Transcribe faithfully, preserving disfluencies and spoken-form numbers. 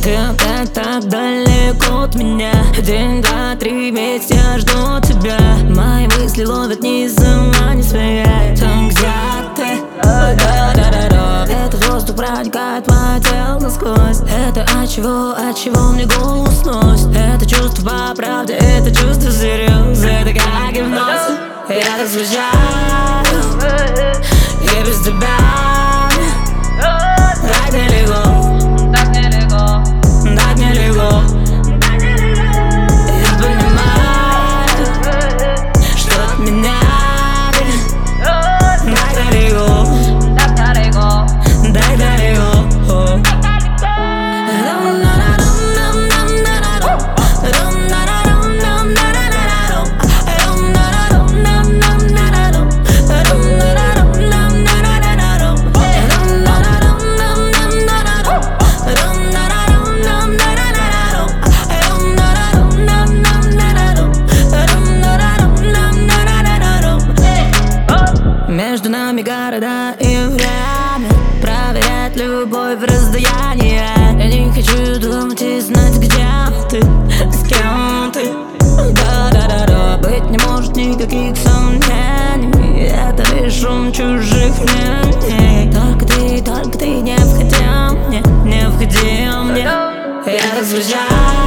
Ты опять так далеко от меня. День, два, три, месяца я жду тебя. Мои мысли ловят ни сама, не своя. Там, где ты, этот воздух проникает мое тело насквозь. Это от чего, от чего мне голову сносит. Это чувство по правде, это чувство всерьез. Это как гипноз. Я разъезжаю, и без тебя так нелегко, так нелегко, так нелегко. Я понимаю, что от меня ты так далеко, так далеко, так далеко. Между нами города и время, проверять любовь в расстоянии. Я не хочу думать и знать, где ты, с кем ты. Да-да-да-да, быть не может никаких сомнений. Это лишь шум чужих мнений. Только ты, только ты не входи мне, не входи мне. Я разъезжаю.